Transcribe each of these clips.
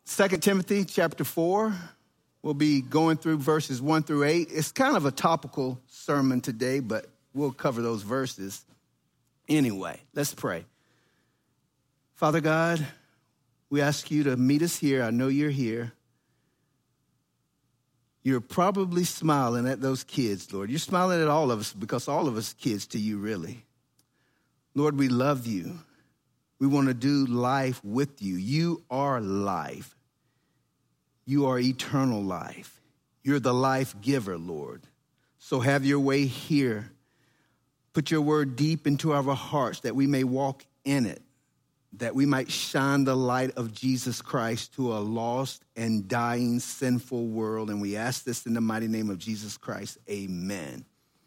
2 Timothy chapter 4. We'll be going through verses 1 through 8. It's kind of a topical sermon today, but we'll cover those verses anyway. Let's pray. Father God, we ask you to meet us here. I know you're here. You're probably smiling at those kids, Lord. You're smiling at all of us because all of us are kids to you, really. Lord, we love you. We want to do life with you. You are life. You are eternal life. You're the life giver, Lord. So have your way here. Put your word deep into our hearts that we may walk in it, that we might shine the light of Jesus Christ to a lost and dying sinful world. And we ask this in the mighty name of Jesus Christ. Amen.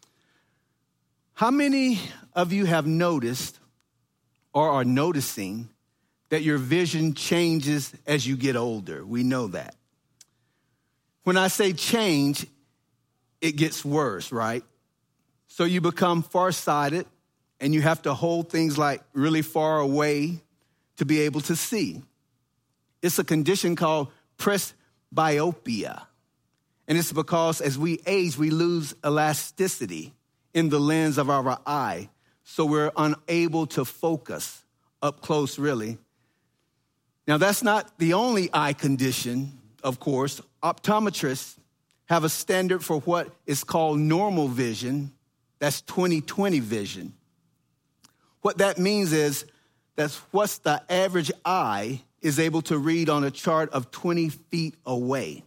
How many of you have noticed or are noticing that your vision changes as you get older? We know that. When I say change, it gets worse, right? So you become farsighted and you have to hold things like really far away to be able to see. It's a condition called presbyopia. And it's because as we age, we lose elasticity in the lens of our eye. So we're unable to focus up close, really. Now, that's not the only eye condition, of course. Optometrists have a standard for what is called normal vision. That's 20/20 vision. What that means is that's what the average eye is able to read on a chart of 20 feet away.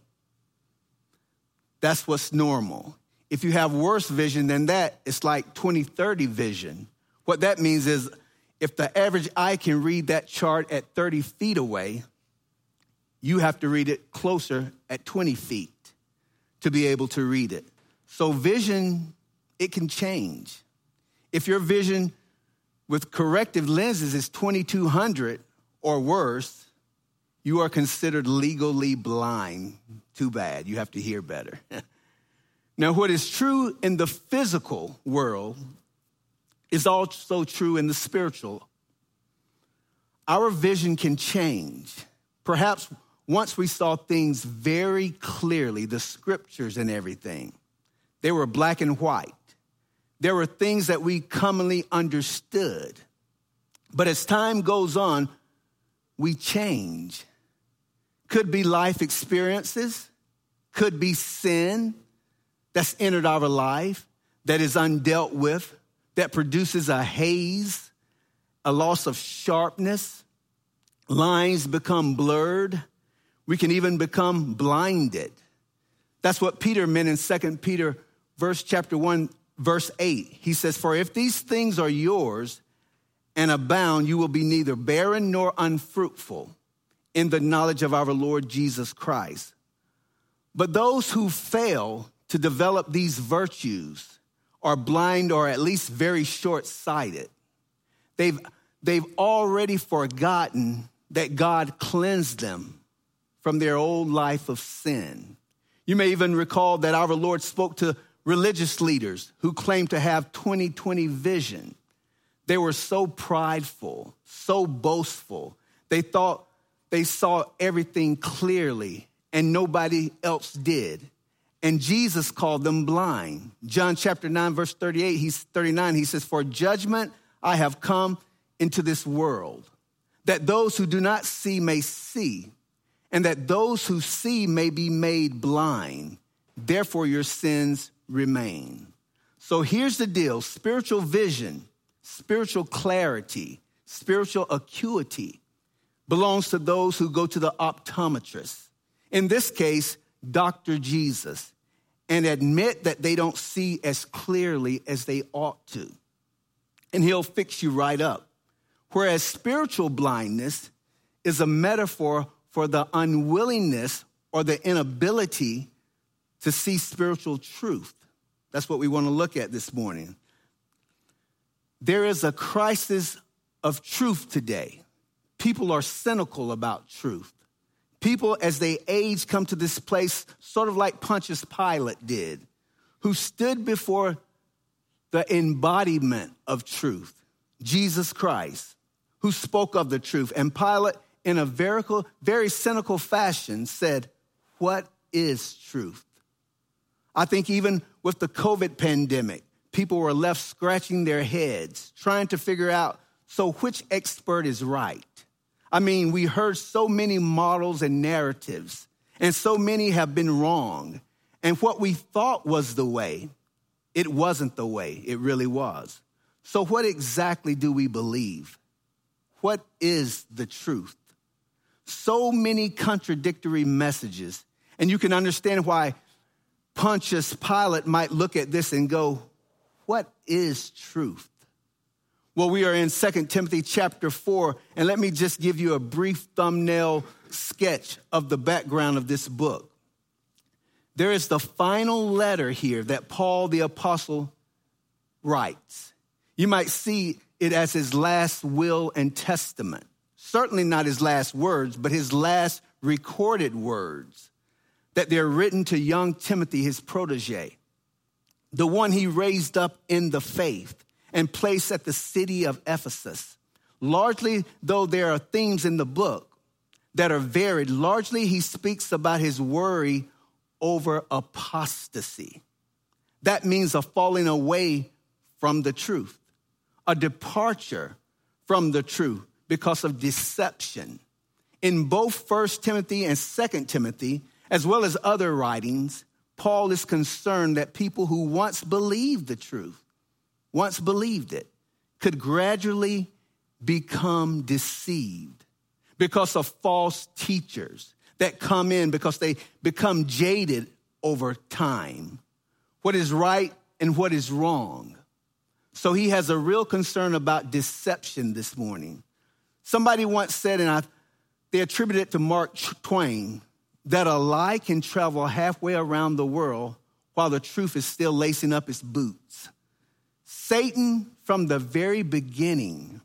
That's what's normal. If you have worse vision than that, it's like 20/30 vision. What that means is if the average eye can read that chart at 30 feet away, you have to read it closer at 20 feet to be able to read it. So vision, it can change. If your vision with corrective lenses is 2200 or worse, you are considered legally blind. Too bad. You have to hear better. Now, what is true in the physical world is also true in the spiritual. Our vision can change. Perhaps once we saw things very clearly, the scriptures and everything. They were black and white. There were things that we commonly understood. But as time goes on, we change. Could be life experiences, could be sin that's entered our life that is undealt with, that produces a haze, a loss of sharpness. Lines become blurred. We can even become blinded. That's what Peter meant in 2 Peter chapter 1, verse 8. He says, "For if these things are yours and abound, you will be neither barren nor unfruitful in the knowledge of our Lord Jesus Christ. But those who fail to develop these virtues are blind or at least very short-sighted. They've already forgotten that God cleansed them from their old life of sin." You may even recall that our Lord spoke to religious leaders who claimed to have 20/20 vision. They were so prideful, so boastful. They thought they saw everything clearly and nobody else did. And Jesus called them blind. John chapter 9, verse 39, he says, "For judgment I have come into this world, that those who do not see may see, and that those who see may be made blind. Therefore your sins remain." So here's the deal. Spiritual vision, spiritual clarity, spiritual acuity belongs to those who go to the optometrist. In this case, Dr. Jesus, and admit that they don't see as clearly as they ought to. And he'll fix you right up. Whereas spiritual blindness is a metaphor for the unwillingness or the inability to see spiritual truth. That's what we want to look at this morning. There is a crisis of truth today. People are cynical about truth. People, as they age, come to this place sort of like Pontius Pilate did, who stood before the embodiment of truth, Jesus Christ, who spoke of the truth. And Pilate in a very cynical fashion, said, "What is truth?" I think even with the COVID pandemic, people were left scratching their heads, trying to figure out, so which expert is right? I mean, we heard so many models and narratives, and so many have been wrong. And what we thought was the way, it wasn't the way it really was. So what exactly do we believe? What is the truth? So many contradictory messages. And you can understand why Pontius Pilate might look at this and go, what is truth? Well, we are in 2 Timothy chapter 4, and let me just give you a brief thumbnail sketch of the background of this book. There is the final letter here that Paul the apostle writes. You might see it as his last will and testament. Certainly not his last words, but his last recorded words, that they're written to young Timothy, his protege, the one he raised up in the faith and placed at the city of Ephesus. Largely, though there are themes in the book that are varied, largely he speaks about his worry over apostasy. That means a falling away from the truth, a departure from the truth because of deception. In both 1 Timothy and 2 Timothy, as well as other writings, Paul is concerned that people who once believed the truth, once believed it, could gradually become deceived because of false teachers that come in because they become jaded over time. What is right and what is wrong. So he has a real concern about deception this morning. Somebody once said, and they attribute it to Mark Twain, that a lie can travel halfway around the world while the truth is still lacing up its boots. Satan, from the very beginning,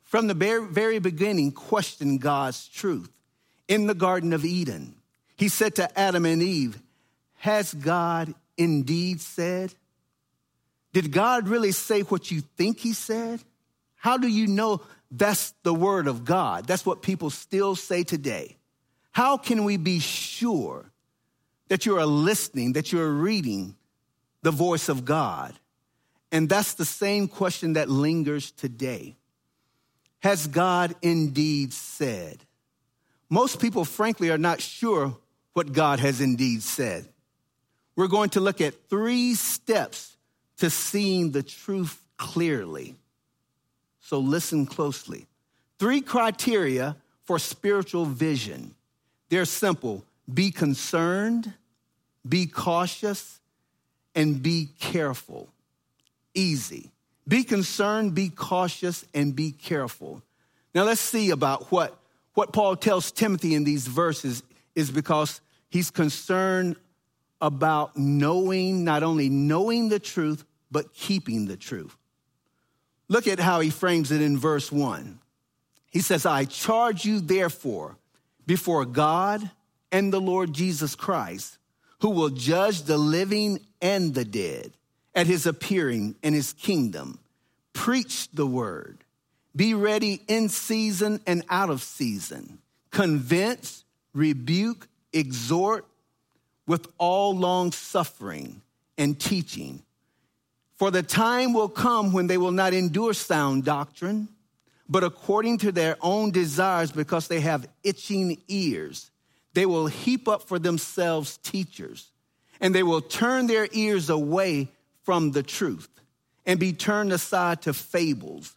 questioned God's truth. In the Garden of Eden, he said to Adam and Eve, "Has God indeed said?" Did God really say what you think he said? How do you know that's the word of God? That's what people still say today. How can we be sure that you are listening, that you are reading the voice of God? And that's the same question that lingers today. Has God indeed said? Most people, frankly, are not sure what God has indeed said. We're going to look at 3 steps to seeing the truth clearly. So listen closely. 3 criteria for spiritual vision. They're simple. Be concerned, be cautious, and be careful. Easy. Be concerned, be cautious, and be careful. Now let's see about what Paul tells Timothy in these verses is because he's concerned about not only knowing the truth, but keeping the truth. Look at how he frames it in verse 1. He says, "I charge you therefore before God and the Lord Jesus Christ, who will judge the living and the dead at his appearing in his kingdom. Preach the word. Be ready in season and out of season. Convince, rebuke, exhort with all long suffering and teaching. For the time will come when they will not endure sound doctrine, but according to their own desires, because they have itching ears, they will heap up for themselves teachers, and they will turn their ears away from the truth and be turned aside to fables.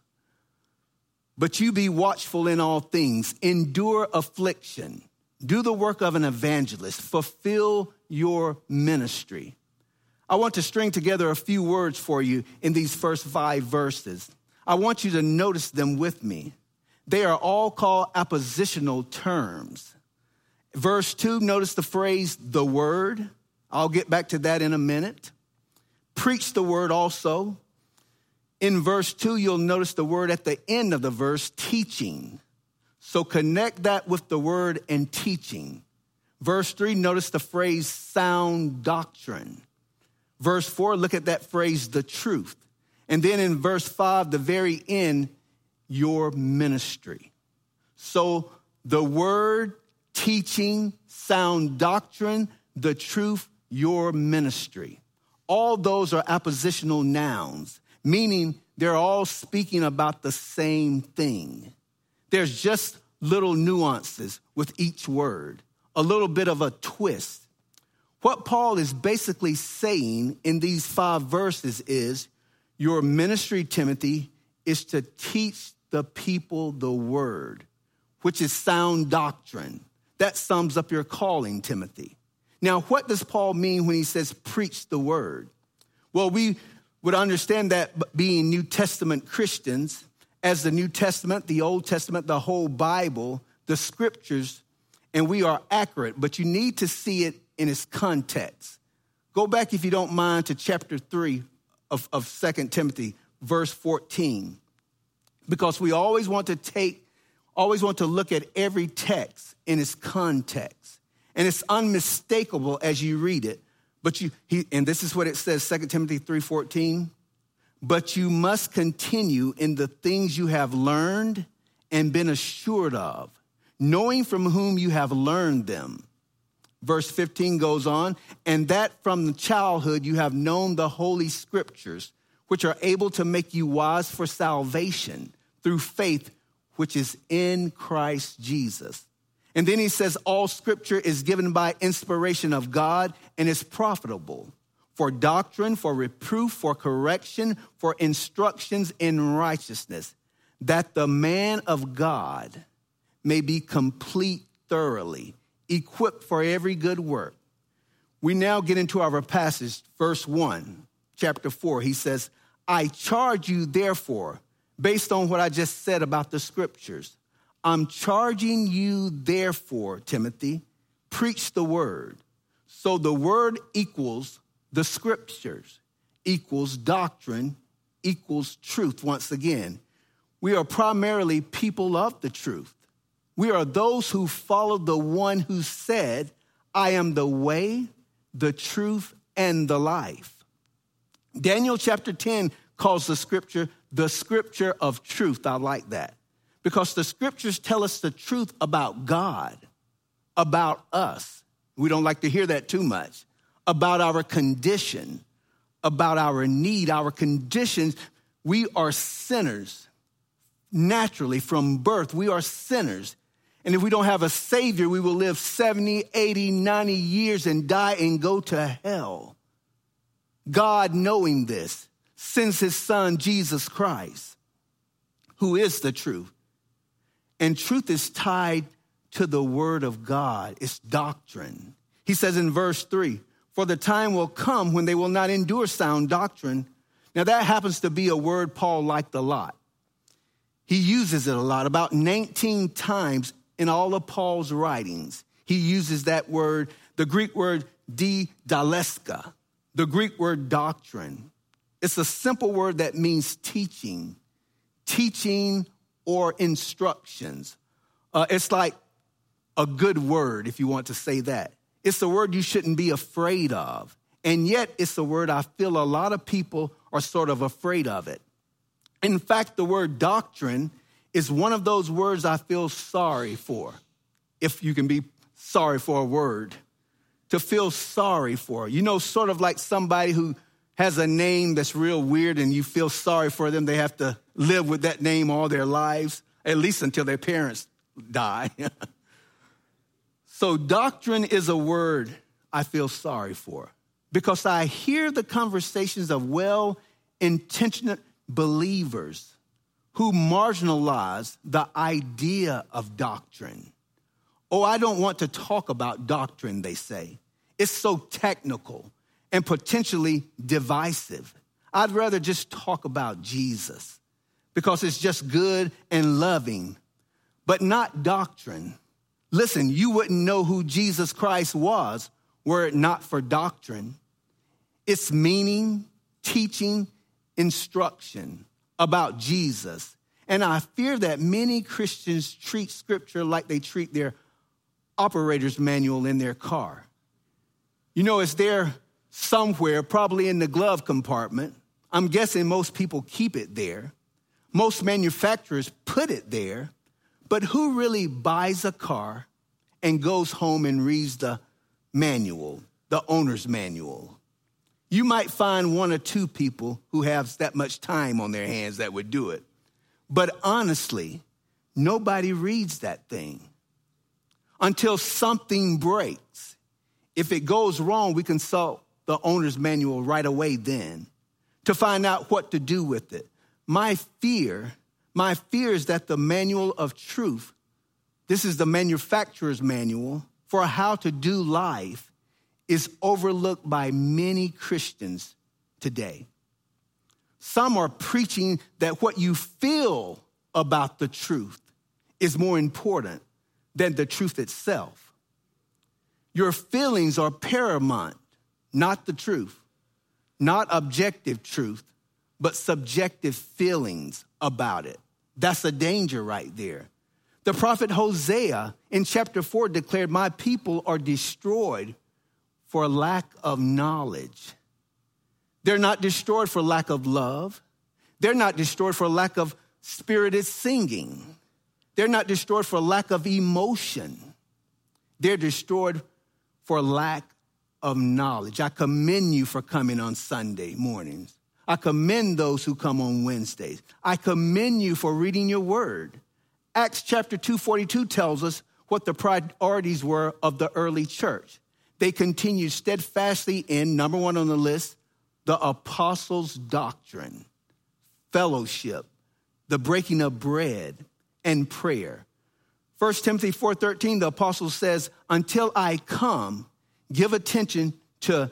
But you be watchful in all things, endure affliction, do the work of an evangelist, fulfill your ministry." I want to string together a few words for you in these first 5 verses. I want you to notice them with me. They are all called appositional terms. Verse 2, notice the phrase, the word. I'll get back to that in a minute. Preach the word also. In verse 2, you'll notice the word at the end of the verse, teaching. So connect that with the word and teaching. Verse 3, notice the phrase sound doctrine. Verse 4, look at that phrase, the truth. And then in verse 5, the very end, your ministry. So the word, teaching, sound doctrine, the truth, your ministry. All those are appositional nouns, meaning they're all speaking about the same thing. There's just little nuances with each word, a little bit of a twist. What Paul is basically saying in these 5 verses is, your ministry, Timothy, is to teach the people the word, which is sound doctrine. That sums up your calling, Timothy. Now, what does Paul mean when he says preach the word? Well, we would understand that being New Testament Christians, as the New Testament, the Old Testament, the whole Bible, the scriptures, and we are accurate, but you need to see it in its context. Go back, if you don't mind, to chapter 3 of 2 Timothy, verse 14, because we always want to look at every text in its context. And it's unmistakable as you read it. And this is what it says, 2 Timothy 3:14. But you must continue in the things you have learned and been assured of, knowing from whom you have learned them. Verse 15 goes on, and that from the childhood you have known the holy scriptures, which are able to make you wise for salvation through faith, which is in Christ Jesus. And then he says, all scripture is given by inspiration of God and is profitable for doctrine, for reproof, for correction, for instructions in righteousness, that the man of God may be complete thoroughly, equipped for every good work. We now get into our passage, verse 1, chapter 4. He says, I charge you, therefore, based on what I just said about the scriptures, I'm charging you, therefore, Timothy, preach the word. So the word equals the scriptures, equals doctrine, equals truth. Once again, we are primarily people of the truth. We are those who follow the one who said, I am the way, the truth, and the life. Daniel chapter 10 calls the scripture of truth. I like that. Because the scriptures tell us the truth about God, about us. We don't like to hear that too much. About our condition, about our need, our conditions. We are sinners. Naturally, from birth, we are sinners. And if we don't have a Savior, we will live 70, 80, 90 years and die and go to hell. God, knowing this, sends his son, Jesus Christ, who is the truth. And truth is tied to the word of God. It's doctrine. He says in verse 3, for the time will come when they will not endure sound doctrine. Now that happens to be a word Paul liked a lot. He uses it a lot, about 19 times in all of Paul's writings. He uses that word, the Greek word didaleska, the Greek word doctrine. It's a simple word that means teaching or instructions. It's like a good word, if you want to say that. It's a word you shouldn't be afraid of. And yet it's a word I feel a lot of people are sort of afraid of it. In fact, the word doctrine is one of those words I feel sorry for, if you can be sorry for a word, to feel sorry for. You know, sort of like somebody who has a name that's real weird and you feel sorry for them. They have to live with that name all their lives, at least until their parents die. So doctrine is a word I feel sorry for because I hear the conversations of well-intentioned believers who marginalize the idea of doctrine. Oh, I don't want to talk about doctrine, they say. It's so technical and potentially divisive. I'd rather just talk about Jesus because it's just good and loving, but not doctrine. Listen, you wouldn't know who Jesus Christ was were it not for doctrine. It's meaning, teaching, instruction about Jesus. And I fear that many Christians treat scripture like they treat their operator's manual in their car. You know, it's there somewhere, probably in the glove compartment. I'm guessing most people keep it there. Most manufacturers put it there. But who really buys a car and goes home and reads the manual, the owner's manual? You might find one or two people who have that much time on their hands that would do it. But honestly, nobody reads that thing until something breaks. If it goes wrong, we consult the owner's manual right away then to find out what to do with it. My fear is that the manual of truth, this is the manufacturer's manual for how to do life, is overlooked by many Christians today. Some are preaching that what you feel about the truth is more important than the truth itself. Your feelings are paramount, not the truth, not objective truth, but subjective feelings about it. That's a danger right there. The prophet Hosea in chapter 4 declared, "My people are destroyed for lack of knowledge." They're not destroyed for lack of love. They're not destroyed for lack of spirited singing. They're not destroyed for lack of emotion. They're destroyed for lack of knowledge. I commend you for coming on Sunday mornings. I commend those who come on Wednesdays. I commend you for reading your word. Acts chapter 2:42 tells us what the priorities were of the early church. They continued steadfastly in, number one on the list, the apostles' doctrine, fellowship, the breaking of bread, and prayer. 1 Timothy 4:13, the apostle says, "Until I come, give attention to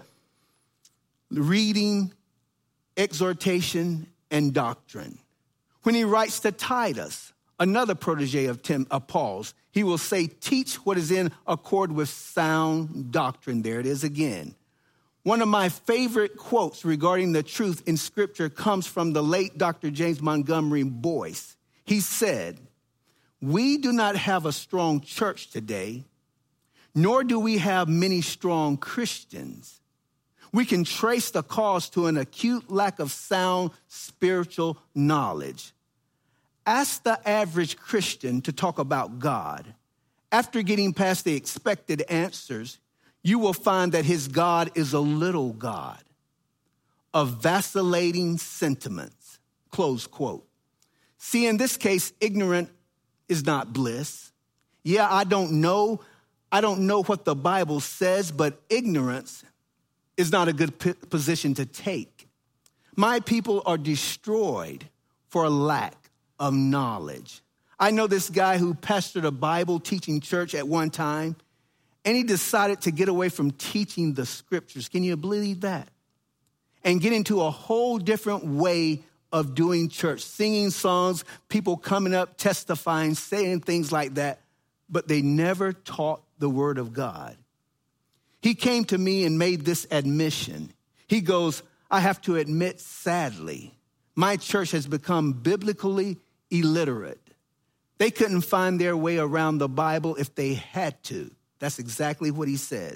reading, exhortation, and doctrine." When he writes to Titus, another protege of Paul's, he will say, "Teach what is in accord with sound doctrine." There it is again. One of my favorite quotes regarding the truth in Scripture comes from the late Dr. James Montgomery Boyce. He said, "We do not have a strong church today, nor do we have many strong Christians. We can trace the cause to an acute lack of sound spiritual knowledge. Ask the average Christian to talk about God. After getting past the expected answers, you will find that his God is a little God of vacillating sentiments." Close quote. See, in this case, ignorant is not bliss. Yeah, I don't know what the Bible says, but ignorance is not a good position to take. My people are destroyed for lack of knowledge. I know this guy who pastored a Bible teaching church at one time, and he decided to get away from teaching the scriptures. Can you believe that? And get into a whole different way of doing church, singing songs, people coming up, testifying, saying things like that, but they never taught the word of God. He came to me and made this admission. He goes, "I have to admit, sadly, my church has become biblically illiterate. They couldn't find their way around the Bible if they had to." That's exactly what he said.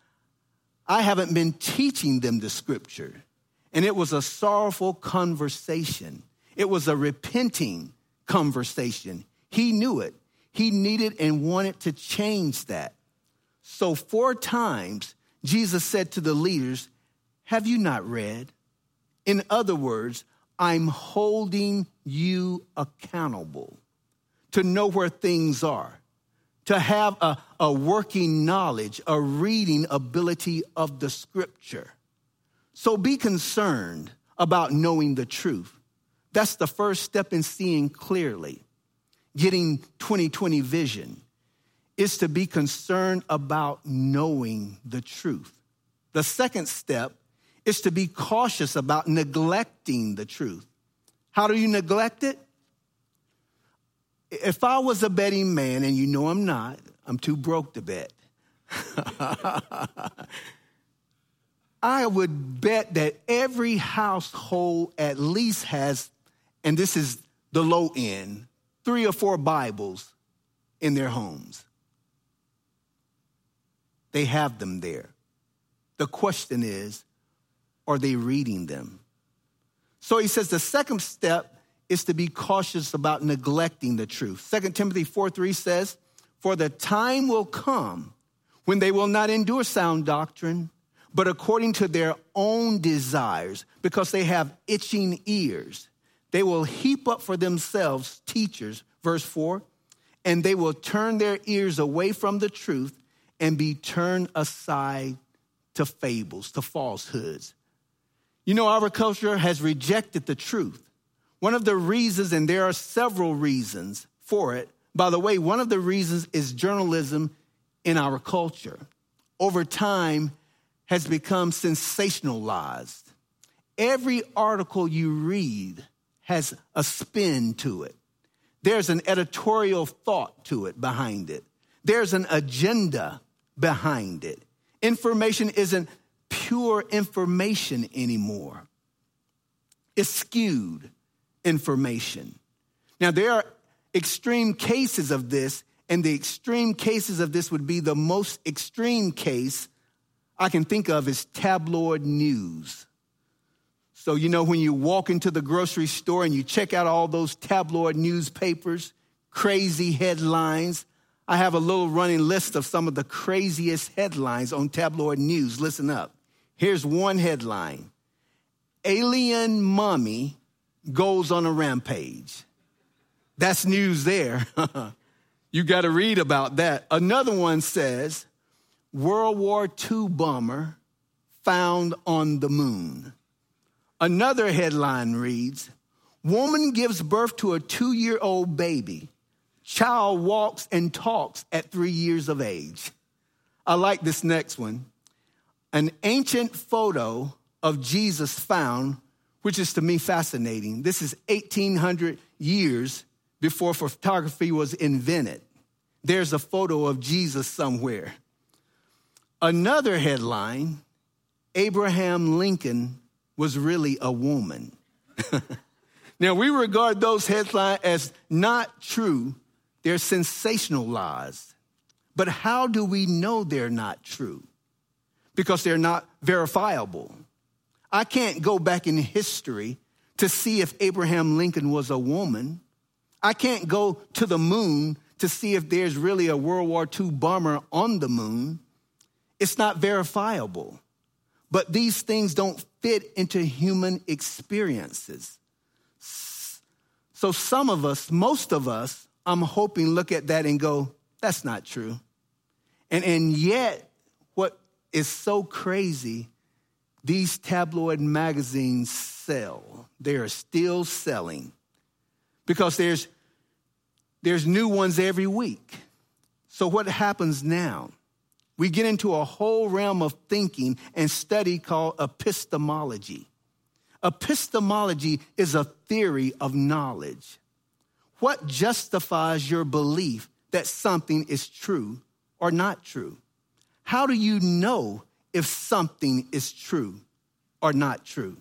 "I haven't been teaching them the scripture." And it was a sorrowful conversation. It was a repenting conversation. He knew it. He needed and wanted to change that. So 4 times, Jesus said to the leaders, "Have you not read?" In other words, I'm holding you accountable to know where things are, to have a working knowledge, a reading ability of the scripture. So be concerned about knowing the truth. That's the first step in seeing clearly. Getting 2020 vision is to be concerned about knowing the truth. The second step is to be cautious about neglecting the truth. How do you neglect it? If I was a betting man, and you know I'm not, I'm too broke to bet. I would bet that every household at least has, and this is the low end, 3 or 4 Bibles in their homes. They have them there. The question is, are they reading them? So he says the second step is to be cautious about neglecting the truth. 2 Timothy 4:3 says, "For the time will come when they will not endure sound doctrine, but according to their own desires, because they have itching ears, they will heap up for themselves teachers," verse 4, "and they will turn their ears away from the truth and be turned aside to fables," to falsehoods. You know, our culture has rejected the truth. One of the reasons, and there are several reasons for it, by the way, one of the reasons is journalism in our culture. Over time, has become sensationalized. Every article you read has a spin to it. There's an editorial thought to it, behind it. There's an agenda behind it. Information isn't pure information anymore. It's skewed information. Now, there are extreme cases of this, and the extreme cases of this would be the most extreme case I can think of is tabloid news. So, you know, when you walk into the grocery store and you check out all those tabloid newspapers, crazy headlines. I have a little running list of some of the craziest headlines on tabloid news. Listen up. Here's one headline: "Alien mummy goes on a rampage." That's news there. You got to read about that. Another one says, "World War II bomber found on the moon." Another headline reads, "Woman gives birth to a 2-year-old baby. Child walks and talks at 3 years of age." I like this next one. "An ancient photo of Jesus found," which is to me fascinating. This is 1800 years before photography was invented. There's a photo of Jesus somewhere. Another headline, "Abraham Lincoln was really a woman." Now, we regard those headlines as not true. They're sensationalized. But how do we know they're not true? Because they're not verifiable. I can't go back in history to see if Abraham Lincoln was a woman. I can't go to the moon to see if there's really a World War II bomber on the moon. It's not verifiable. But these things don't fit into human experiences. So some of us, most of us, I'm hoping look at that and go, that's not true. And yet, what is so crazy, these tabloid magazines sell. They are still selling because there's new ones every week. So what happens now? We get into a whole realm of thinking and study called epistemology. Epistemology is a theory of knowledge. What justifies your belief that something is true or not true? How do you know if something is true or not true?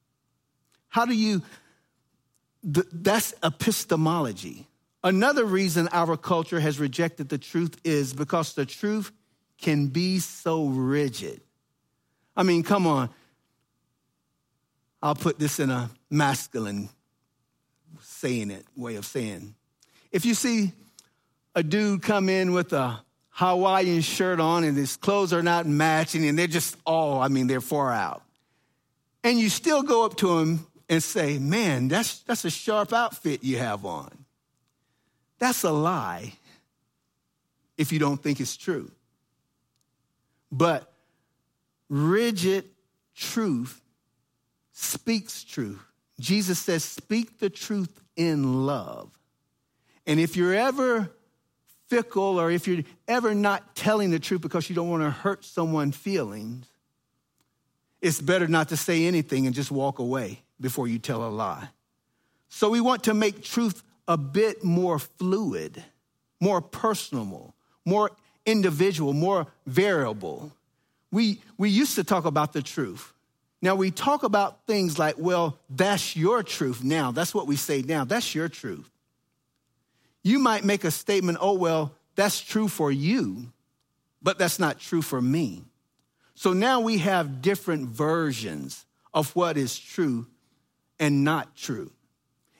That's epistemology. Another reason our culture has rejected the truth is because the truth can be so rigid. I mean, come on. I'll put this in a masculine way of saying. If you see a dude come in with a Hawaiian shirt on and his clothes are not matching and they're just they're far out. And you still go up to him and say, "Man, that's a sharp outfit you have on." That's a lie if you don't think it's true. But rigid truth speaks truth. Jesus says, "Speak the truth in love." And if you're ever fickle or if you're ever not telling the truth because you don't want to hurt someone's feelings, it's better not to say anything and just walk away before you tell a lie. So we want to make truth a bit more fluid, more personal, more individual, more variable. We used to talk about the truth. Now we talk about things like, well, that's your truth now. That's what we say now. That's your truth. You might make a statement, oh, well, that's true for you, but that's not true for me. So now we have different versions of what is true and not true.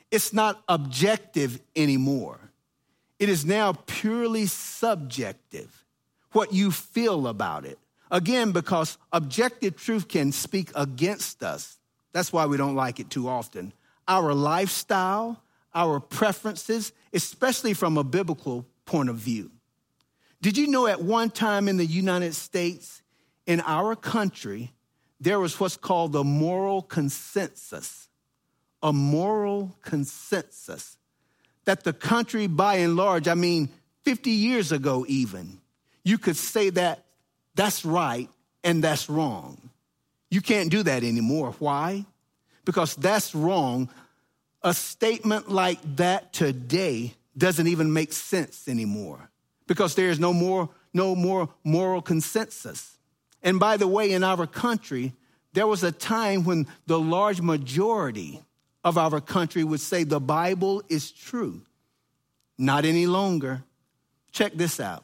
It's not objective anymore. It is now purely subjective, what you feel about it. Again, because objective truth can speak against us. That's why we don't like it too often. Our lifestyle, our preferences, especially from a biblical point of view. Did you know at one time in the United States, in our country, there was what's called a moral consensus? A moral consensus. That the country, by and large, 50 years ago even, you could say that that's right and that's wrong. You can't do that anymore. Why? Because that's wrong. A statement like that today doesn't even make sense anymore because there is no more moral consensus. And by the way, in our country, there was a time when the large majority of our country would say the Bible is true. Not any longer. Check this out.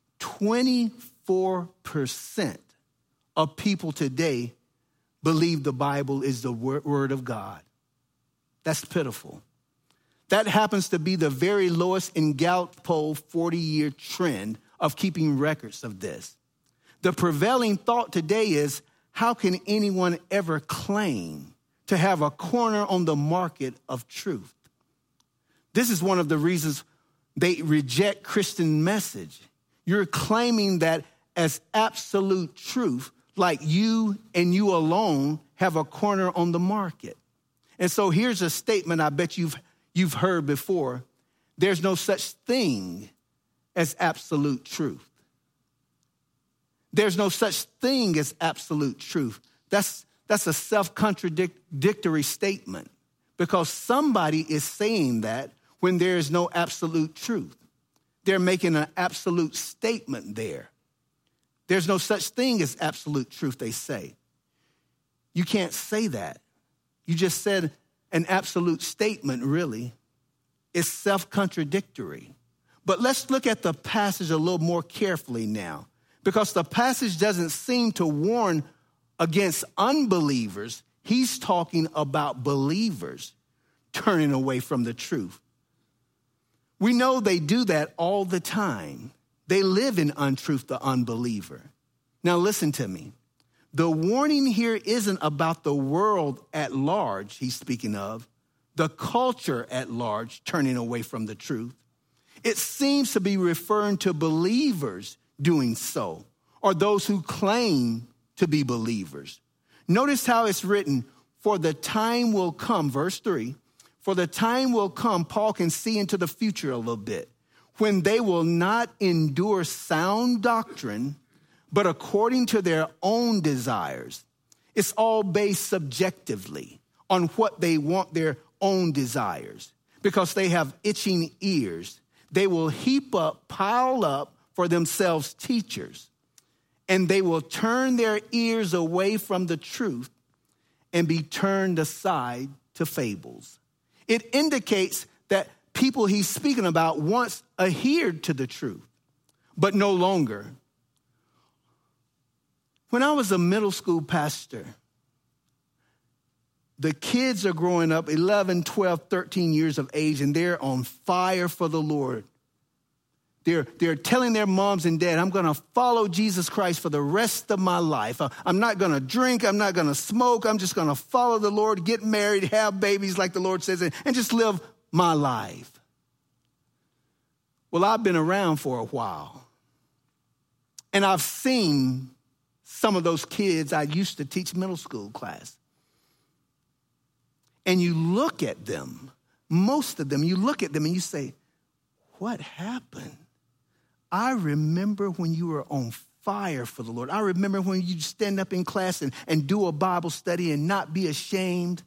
24% of people today believe the Bible is the word of God. That's pitiful. That happens to be the very lowest in Gallup poll 40-year trend of keeping records of this. The prevailing thought today is, how can anyone ever claim to have a corner on the market of truth? This is one of the reasons they reject Christian message. You're claiming that as absolute truth, like you and you alone have a corner on the market. And so here's a statement I bet you've heard before. There's no such thing as absolute truth. There's no such thing as absolute truth. That's a self-contradictory statement because somebody is saying that when there is no absolute truth. They're making an absolute statement there. There's no such thing as absolute truth, they say. You can't say that. You just said an absolute statement, really. It's self-contradictory. But let's look at the passage a little more carefully now, because the passage doesn't seem to warn against unbelievers. He's talking about believers turning away from the truth. We know they do that all the time. They live in untruth, the unbeliever. Now listen to me. The warning here isn't about the world at large, he's speaking of, the culture at large turning away from the truth. It seems to be referring to believers doing so, or those who claim to be believers. Notice how it's written, for the time will come, verse 3, for the time will come, Paul can see into the future a little bit, when they will not endure sound doctrine, but according to their own desires. It's all based subjectively on what they want, their own desires, because they have itching ears. They will pile up for themselves teachers, and they will turn their ears away from the truth and be turned aside to fables. It indicates that people he's speaking about once adhered to the truth, but no longer. When I was a middle school pastor, the kids are growing up 11, 12, 13 years of age, and they're on fire for the Lord. They're telling their moms and dad, I'm going to follow Jesus Christ for the rest of my life. I'm not going to drink. I'm not going to smoke. I'm just going to follow the Lord, get married, have babies like the Lord says, and just live my life. Well, I've been around for a while, and I've seen some of those kids I used to teach middle school class. And you look at them, most of them, you look at them and you say, what happened? I remember when you were on fire for the Lord. I remember when you stand up in class and do a Bible study and not be ashamed.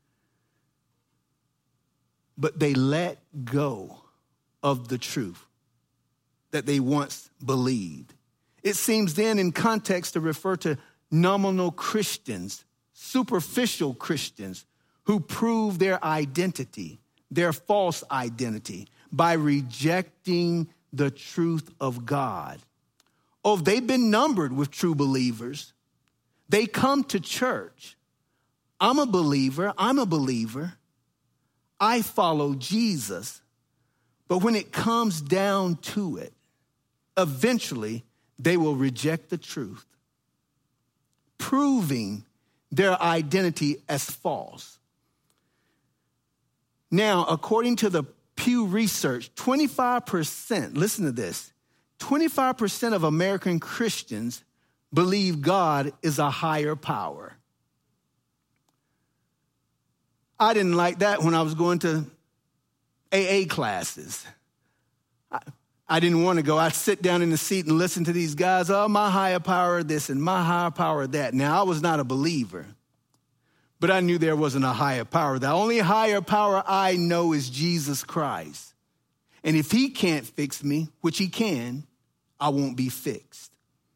But they let go of the truth that they once believed. It seems then in context to refer to nominal Christians, superficial Christians who prove their identity, their false identity, by rejecting the truth of God. Oh, they've been numbered with true believers. They come to church. I'm a believer. I follow Jesus. But when it comes down to it, eventually they will reject the truth, proving their identity as false. Now, according to the Pew Research, 25%, listen to this, 25% of American Christians believe God is a higher power. I didn't like that when I was going to AA classes. I didn't want to go. I'd sit down in the seat and listen to these guys. Oh, my higher power this and my higher power that. Now, I was not a believer, but I knew there wasn't a higher power. The only higher power I know is Jesus Christ. And if he can't fix me, which he can, I won't be fixed.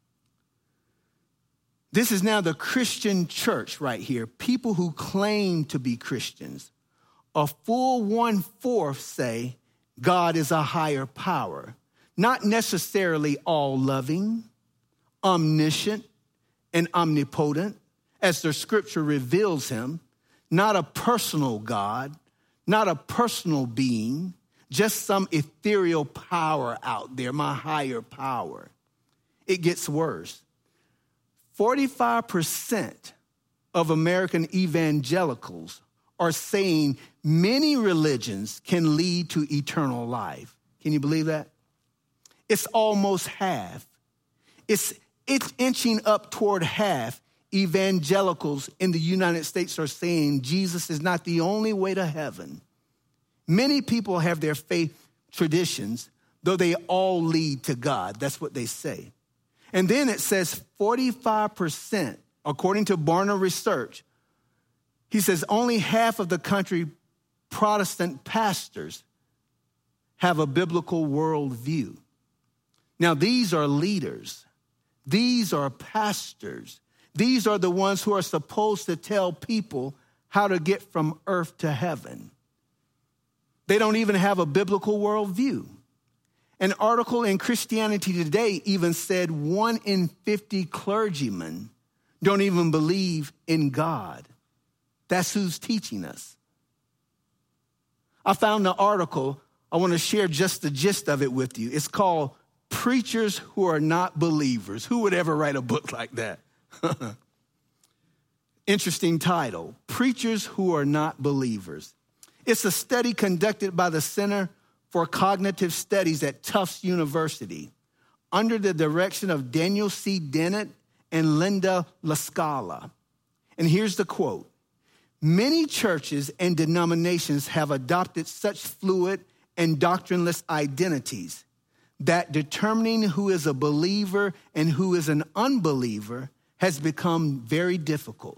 This is now the Christian church right here. People who claim to be Christians. A full 1/4 say God is a higher power. Not necessarily all-loving, omniscient, and omnipotent, as the scripture reveals him. Not a personal God, not a personal being, just some ethereal power out there, my higher power. It gets worse. 45% of American evangelicals are saying many religions can lead to eternal life. Can you believe that? It's almost half. It's inching up toward half. Evangelicals in the United States are saying Jesus is not the only way to heaven. Many people have their faith traditions, though they all lead to God. That's what they say. And then it says 45%, according to Barna Research, he says only half of the country Protestant pastors have a biblical worldview. Now, these are leaders. These are pastors. These are the ones who are supposed to tell people how to get from earth to heaven. They don't even have a biblical worldview. An article in Christianity Today even said 1 in 50 clergymen don't even believe in God. That's who's teaching us. I found the article. I want to share just the gist of it with you. It's called Preachers Who Are Not Believers. Who would ever write a book like that? Interesting title, Preachers Who Are Not Believers. It's a study conducted by the Center for Cognitive Studies at Tufts University under the direction of Daniel C. Dennett and Linda LaScala. And here's the quote. Many churches and denominations have adopted such fluid and doctrineless identities that determining who is a believer and who is an unbeliever has become very difficult.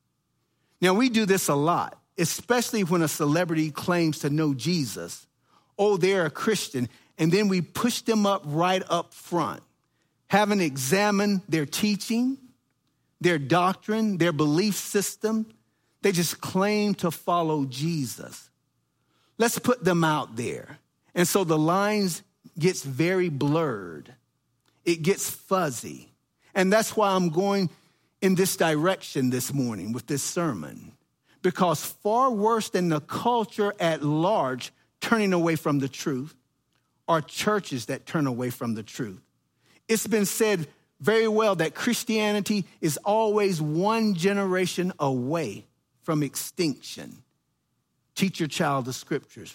Now, we do this a lot, especially when a celebrity claims to know Jesus. Oh, they're a Christian. And then we push them up right up front, haven't examined their teaching, their doctrine, their belief system. They just claim to follow Jesus. Let's put them out there. And so the lines gets very blurred. It gets fuzzy. And that's why I'm going in this direction this morning with this sermon. Because far worse than the culture at large turning away from the truth are churches that turn away from the truth. It's been said very well that Christianity is always one generation away from extinction. Teach your child the scriptures.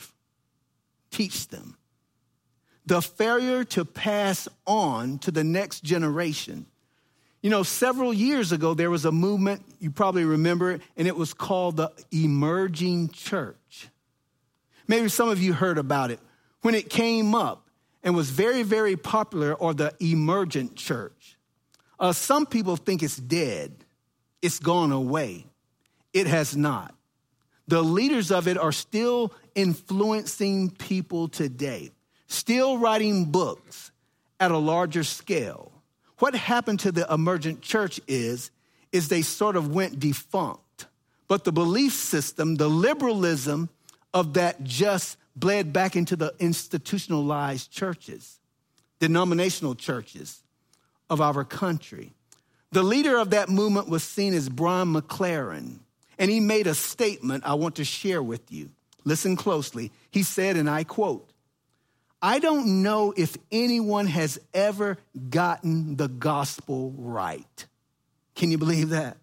Teach them. The failure to pass on to the next generation. You know, several years ago, there was a movement, you probably remember it, and it was called the Emerging Church. Maybe some of you heard about it. When it came up and was very, very popular, or the emergent church. Some people think it's dead. It's gone away. It has not. The leaders of it are still influencing people today, still writing books at a larger scale. What happened to the emergent church is they sort of went defunct. But the belief system, the liberalism of that just bled back into the institutionalized churches, denominational churches of our country. The leader of that movement was seen as Brian McLaren, and he made a statement I want to share with you. Listen closely. He said, and I quote, "I don't know if anyone has ever gotten the gospel right." Can you believe that?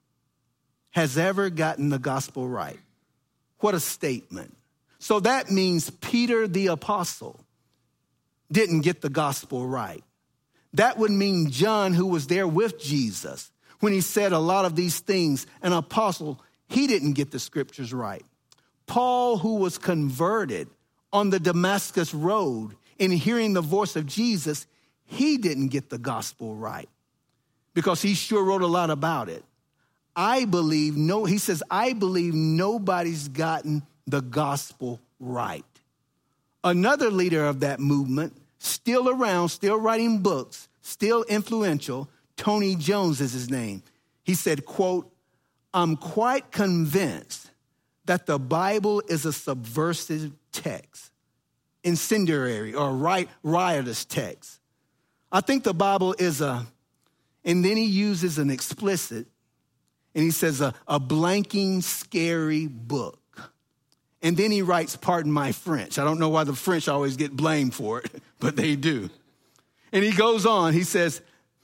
Has ever gotten the gospel right. What a statement. So that means Peter the apostle didn't get the gospel right. That would mean John, who was there with Jesus, when he said a lot of these things, an apostle, he didn't get the scriptures right. Paul, who was converted on the Damascus road in hearing the voice of Jesus, he didn't get the gospel right because he sure wrote a lot about it. I believe nobody's gotten the gospel right. Another leader of that movement, still around, still writing books, still influential, Tony Jones is his name. He said, quote, "I'm quite convinced that the Bible is a subversive text, incendiary or riotous text. I think the Bible is and then he uses an explicit, and he says a blanking, scary book. And then he writes, pardon my French. I don't know why the French always get blamed for it, but they do. And he goes on, he says,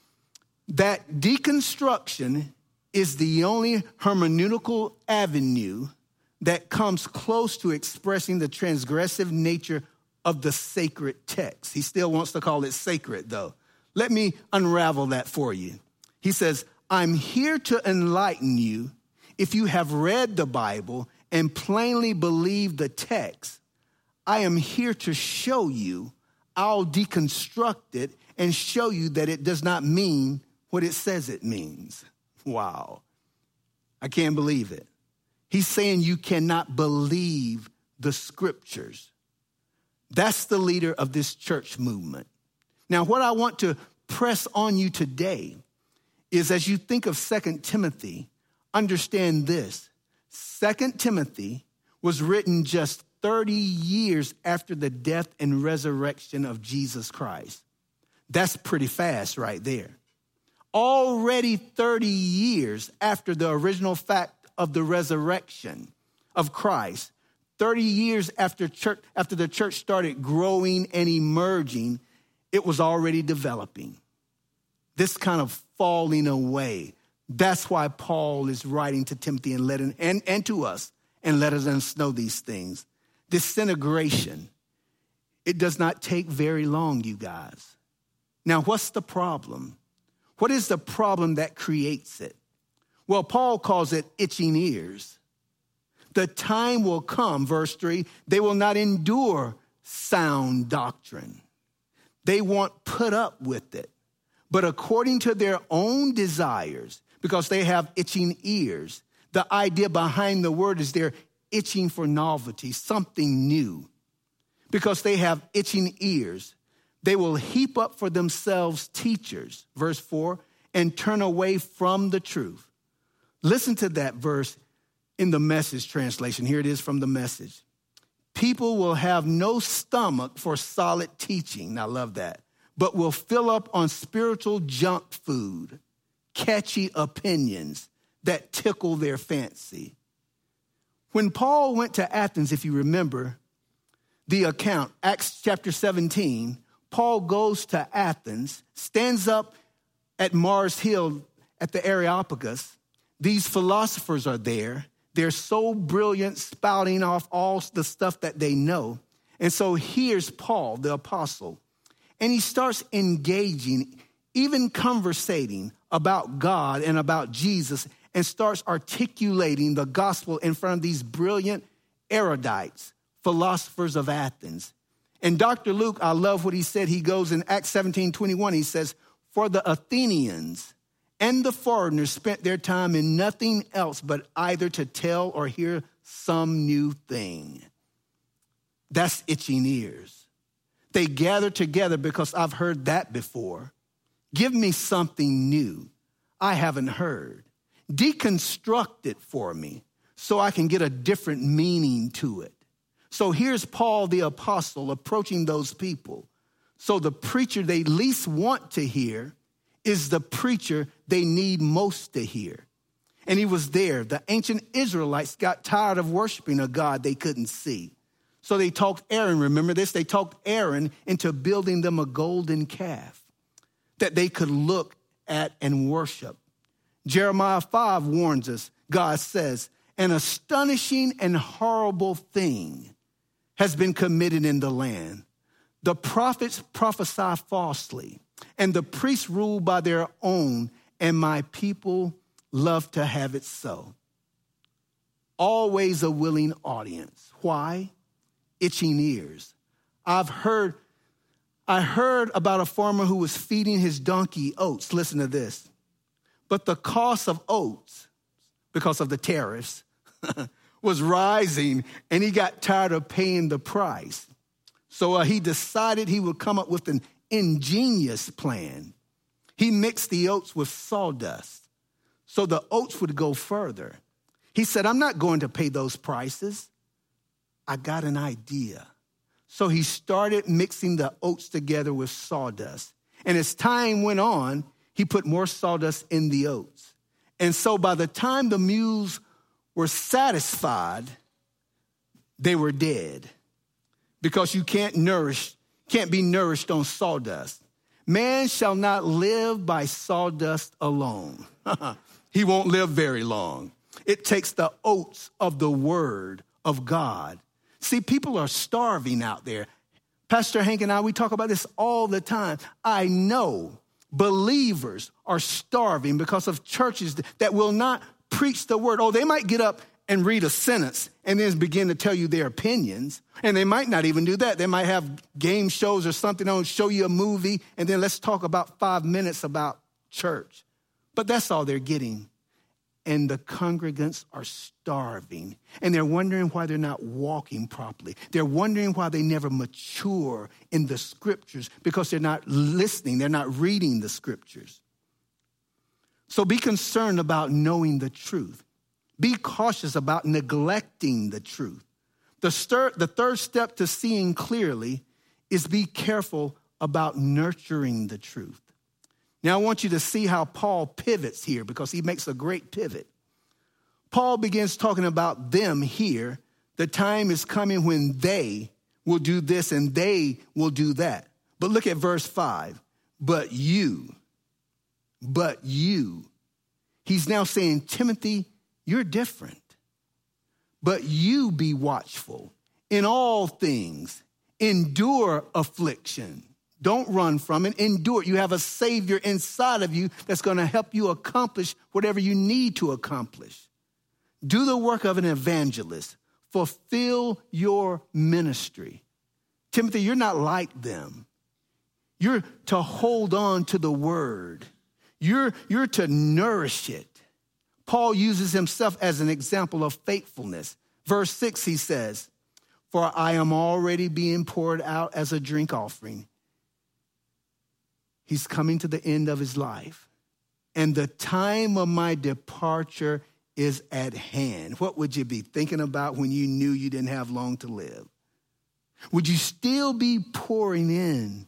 that deconstruction is the only hermeneutical avenue that comes close to expressing the transgressive nature of the sacred text. He still wants to call it sacred, though. Let me unravel that for you. He says, I'm here to enlighten you. If you have read the Bible and plainly believe the text, I am here to show you. I'll deconstruct it and show you that it does not mean what it says it means. Wow. I can't believe it. He's saying you cannot believe the scriptures. That's the leader of this church movement. Now, what I want to press on you today is as you think of 2 Timothy, understand this. 2 Timothy was written just 30 years after the death and resurrection of Jesus Christ. That's pretty fast right there. Already 30 years after the original fact of the resurrection of Christ, 30 years after the church started growing and emerging, it was already developing. This kind of falling away. That's why Paul is writing to Timothy and to us and letting us know these things. Disintegration. It does not take very long, you guys. Now, what's the problem? What is the problem that creates it? Well, Paul calls it itching ears. The time will come, verse 3, they will not endure sound doctrine. They won't put up with it. But according to their own desires, because they have itching ears, the idea behind the word is they're itching for novelty, something new. Because they have itching ears, they will heap up for themselves teachers, verse 4, and turn away from the truth. Listen to that verse in the Message translation. Here it is from the Message. People will have no stomach for solid teaching. I love that. But will fill up on spiritual junk food, catchy opinions that tickle their fancy. When Paul went to Athens, if you remember the account, Acts chapter 17, Paul goes to Athens, stands up at Mars Hill at the Areopagus. These philosophers are there. They're so brilliant, spouting off all the stuff that they know. And so here's Paul, the apostle, and he starts engaging, even conversating about God and about Jesus, and starts articulating the gospel in front of these brilliant erudites, philosophers of Athens. And Dr. Luke, I love what he said. He goes in Acts 17:21, he says, for the Athenians and the foreigners spent their time in nothing else but either to tell or hear some new thing. That's itching ears. They gather together because I've heard that before. Give me something new I haven't heard. Deconstruct it for me so I can get a different meaning to it. So here's Paul the apostle approaching those people. So the preacher they least want to hear is the preacher they need most to hear. And he was there. The ancient Israelites got tired of worshiping a God they couldn't see. So they talked Aaron, remember this? They talked Aaron into building them a golden calf that they could look at and worship. Jeremiah 5 warns us, God says, an astonishing and horrible thing has been committed in the land. The prophets prophesy falsely, and the priests rule by their own, and my people love to have it so. Always a willing audience. Why? Itching ears. I heard about a farmer who was feeding his donkey oats. Listen to this. But the cost of oats, because of the tariffs, was rising, and he got tired of paying the price. So he decided he would come up with an ingenious plan. He mixed the oats with sawdust so the oats would go further. He said, I'm not going to pay those prices. I got an idea. So he started mixing the oats together with sawdust. And as time went on, he put more sawdust in the oats. And so by the time the mules were satisfied, they were dead. Because you can't be nourished on sawdust. Man shall not live by sawdust alone. He won't live very long. It takes the oats of the word of God. See, people are starving out there. Pastor Hank and I, we talk about this all the time. I know believers are starving because of churches that will not preach the word. Oh, they might get up and read a sentence and then begin to tell you their opinions. And they might not even do that. They might have game shows or something on, show you a movie, and then let's talk about 5 minutes about church. But that's all they're getting. And the congregants are starving. And they're wondering why they're not walking properly. They're wondering why they never mature in the scriptures because they're not listening. They're not reading the scriptures. So be concerned about knowing the truth. Be cautious about neglecting the truth. The third step to seeing clearly is be careful about nurturing the truth. Now, I want you to see how Paul pivots here because he makes a great pivot. Paul begins talking about them here. The time is coming when they will do this and they will do that. But look at verse 5. But you. He's now saying, Timothy, you're different. But you be watchful in all things. Endure affliction. Don't run from it. Endure it. You have a Savior inside of you that's going to help you accomplish whatever you need to accomplish. Do the work of an evangelist. Fulfill your ministry. Timothy, you're not like them. You're to hold on to the word. You're to nourish it. Paul uses himself as an example of faithfulness. Verse 6, he says, for I am already being poured out as a drink offering. He's coming to the end of his life. And the time of my departure is at hand. What would you be thinking about when you knew you didn't have long to live? Would you still be pouring in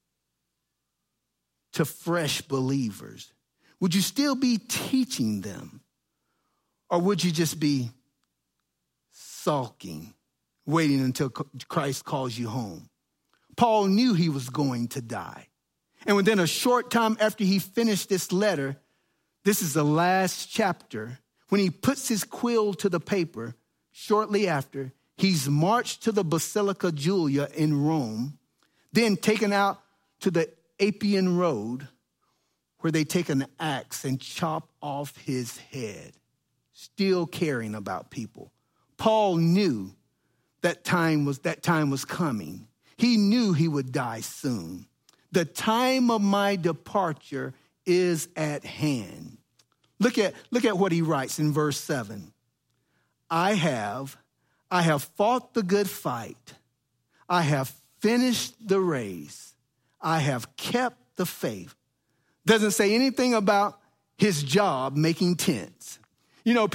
to fresh believers? Would you still be teaching them? Or would you just be sulking, waiting until Christ calls you home? Paul knew he was going to die. And within a short time after he finished this letter, this is the last chapter, when he puts his quill to the paper, shortly after, he's marched to the Basilica Julia in Rome, then taken out to the Appian Road, where they take an axe and chop off his head, still caring about people. Paul knew that time was coming. He knew he would die soon. The time of my departure is at hand. Look at what he writes in verse 7. I have fought the good fight. I have finished the race. I have kept the faith. Doesn't say anything about his job making tents. You know,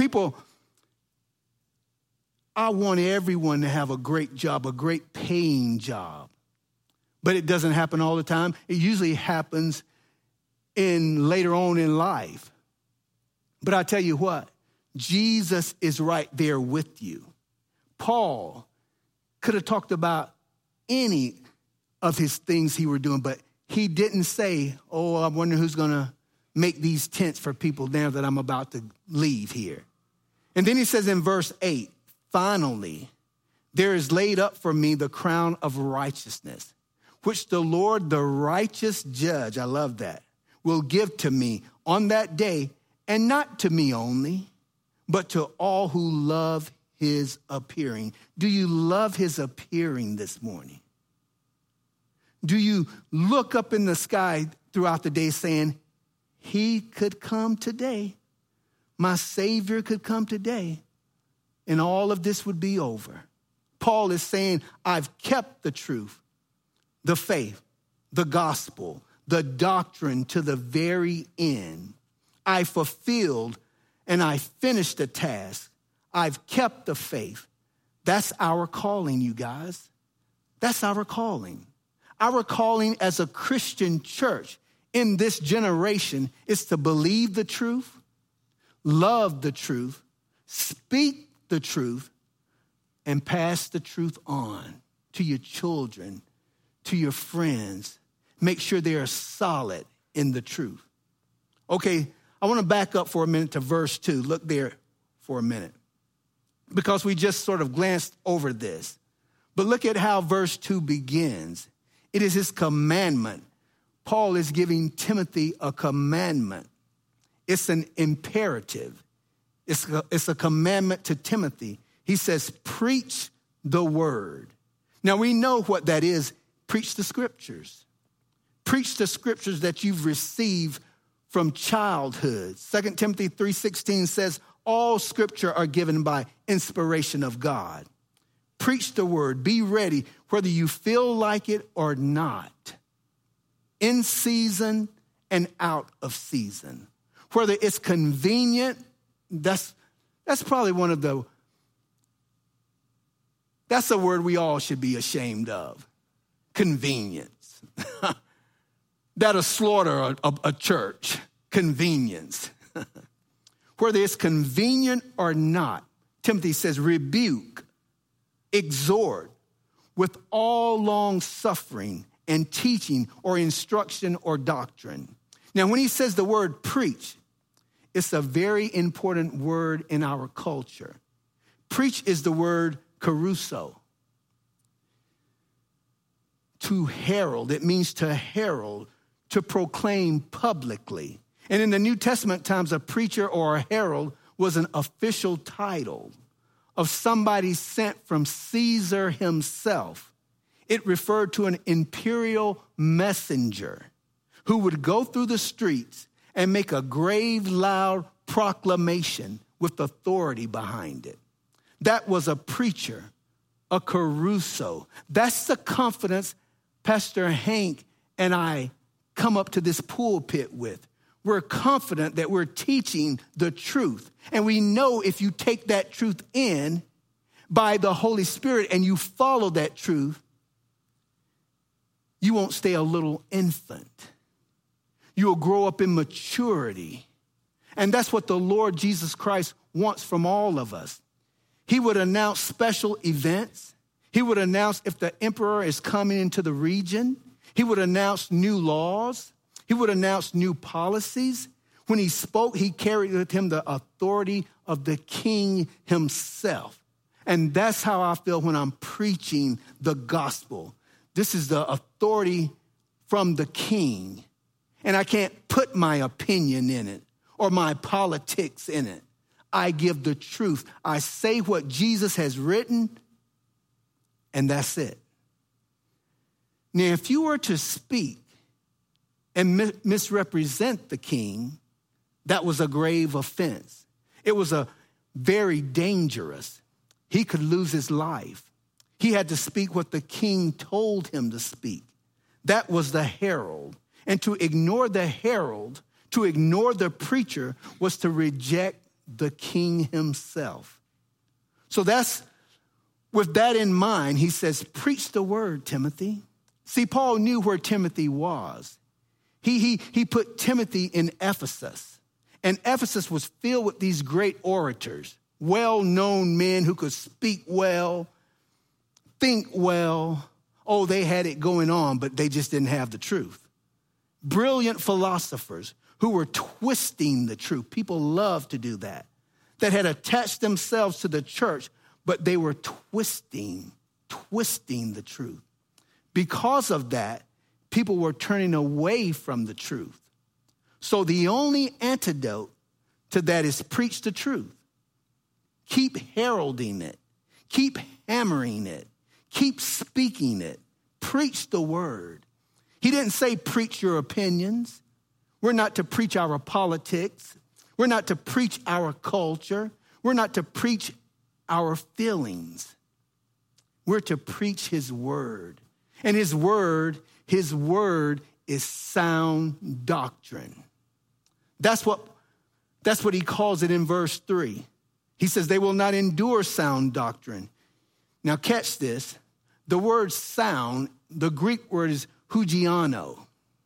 I want everyone to have a great job, a great paying job. But it doesn't happen all the time. It usually happens later on in life. But I tell you what, Jesus is right there with you. Paul could have talked about any of his things he were doing, but he didn't say, oh, I wonder who's going to make these tents for people now that I'm about to leave here. And then he says in verse 8, finally, there is laid up for me the crown of righteousness, which the Lord, the righteous judge, I love that, will give to me on that day, and not to me only, but to all who love his appearing. Do you love his appearing this morning? Do you look up in the sky throughout the day saying, he could come today. My Savior could come today, and all of this would be over. Paul is saying, I've kept the truth, the faith, the gospel, the doctrine to the very end. I fulfilled and I finished the task. I've kept the faith. That's our calling, you guys. That's our calling. Our calling as a Christian church in this generation is to believe the truth, love the truth, speak the truth, and pass the truth on to your children, to your friends. Make sure they are solid in the truth. Okay, I want to back up for a minute to verse 2. Look there for a minute, because we just sort of glanced over this. But look at how verse 2 begins. It is his commandment. Paul is giving Timothy a commandment. It's an imperative. It's a commandment to Timothy. He says, preach the word. Now we know what that is. Preach the scriptures. Preach the scriptures that you've received from childhood. 2 Timothy 3:16 says, all scripture are given by inspiration of God. Preach the word. Be ready, whether you feel like it or not. In season and out of season. Whether it's convenient, that's probably one of the, that's a word we all should be ashamed of. Convenience. That'll slaughter a church. Convenience. Whether it's convenient or not, Timothy says, rebuke, exhort with all long suffering and teaching or instruction or doctrine. Now, when he says the word preach, it's a very important word in our culture. Preach is the word caruso. To herald, it means to herald, to proclaim publicly. And in the New Testament times, a preacher or a herald was an official title of somebody sent from Caesar himself. It referred to an imperial messenger who would go through the streets and make a grave, loud proclamation with authority behind it. That was a preacher, a caruso. That's the confidence Pastor Hank and I come up to this pulpit with. We're confident that we're teaching the truth. And we know if you take that truth in by the Holy Spirit and you follow that truth, you won't stay a little infant. You will grow up in maturity. And that's what the Lord Jesus Christ wants from all of us. He would announce special events. He would announce if the emperor is coming into the region. He would announce new laws. He would announce new policies. When he spoke, he carried with him the authority of the king himself. And that's how I feel when I'm preaching the gospel. This is the authority from the king. And I can't put my opinion in it or my politics in it. I give the truth. I say what Jesus has written, and that's it. Now, if you were to speak and misrepresent the king, that was a grave offense. It was a very dangerous. He could lose his life. He had to speak what the king told him to speak. That was the herald. And to ignore the herald, to ignore the preacher, was to reject the king himself. So that's, with that in mind, he says, preach the word, Timothy. See, Paul knew where Timothy was. He put Timothy in Ephesus. And Ephesus was filled with these great orators, well-known men who could speak well, think well. Oh, they had it going on, but they just didn't have the truth. Brilliant philosophers who were twisting the truth. People love to do that. That had attached themselves to the church, but they were twisting the truth. Because of that, people were turning away from the truth. So the only antidote to that is preach the truth. Keep heralding it. Keep hammering it. Keep speaking it. Preach the word. He didn't say preach your opinions. We're not to preach our politics. We're not to preach our culture. We're not to preach our feelings. We're to preach his word. And his word is sound doctrine. That's what he calls it in verse 3. He says they will not endure sound doctrine. Now catch this. The word sound, the Greek word is hugiano.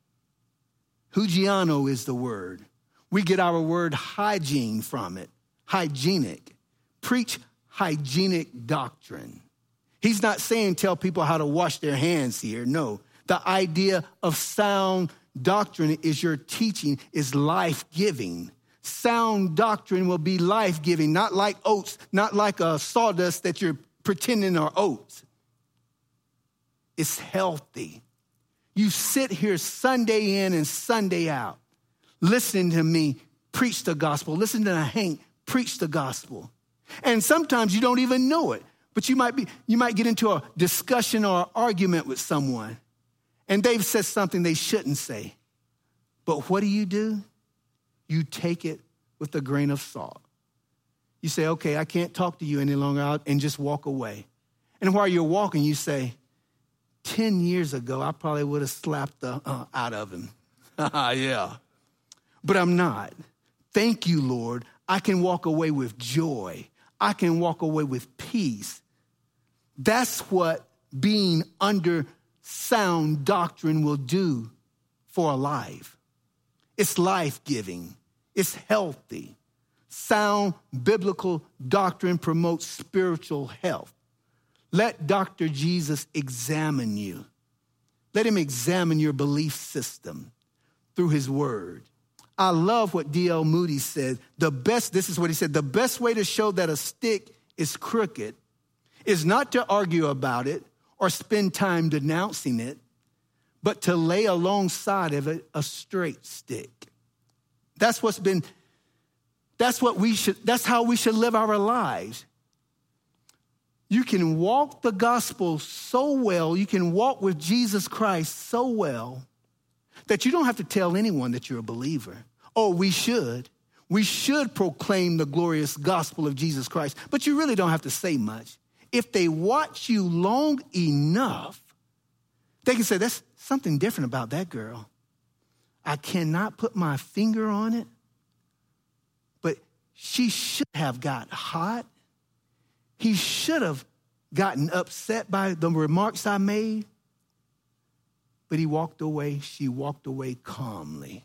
Hugiano is the word. We get our word hygiene from it. Hygienic. Preach hygienic doctrine. He's not saying tell people how to wash their hands here. No. The idea of sound doctrine is your teaching, is life-giving. Sound doctrine will be life-giving, not like oats, not like a sawdust that you're pretending are oats. It's healthy. You sit here Sunday in and Sunday out, listening to me preach the gospel. Listen to Hank preach the gospel. And sometimes you don't even know it, but you might get into a discussion or an argument with someone, and they've said something they shouldn't say. But what do? You take it with a grain of salt. You say, okay, I can't talk to you any longer, and just walk away. And while you're walking, you say, 10 years ago, I probably would have slapped the out of him. Yeah. But I'm not. Thank you, Lord. I can walk away with joy. I can walk away with peace. That's what being under sound doctrine will do for a life. It's life-giving. It's healthy. Sound biblical doctrine promotes spiritual health. Let Dr. Jesus examine you. Let him examine your belief system through his word. I love what D.L. Moody said. This is what he said, the best way to show that a stick is crooked is not to argue about it or spend time denouncing it, but to lay alongside of it a straight stick. That's how we should live our lives. You can walk the gospel so well, you can walk with Jesus Christ so well that you don't have to tell anyone that you're a believer. Oh, we should. We should proclaim the glorious gospel of Jesus Christ, but you really don't have to say much. If they watch you long enough, they can say, that's something different about that girl. I cannot put my finger on it, but she should have got hot. He should have gotten upset by the remarks I made, but he walked away. She walked away calmly.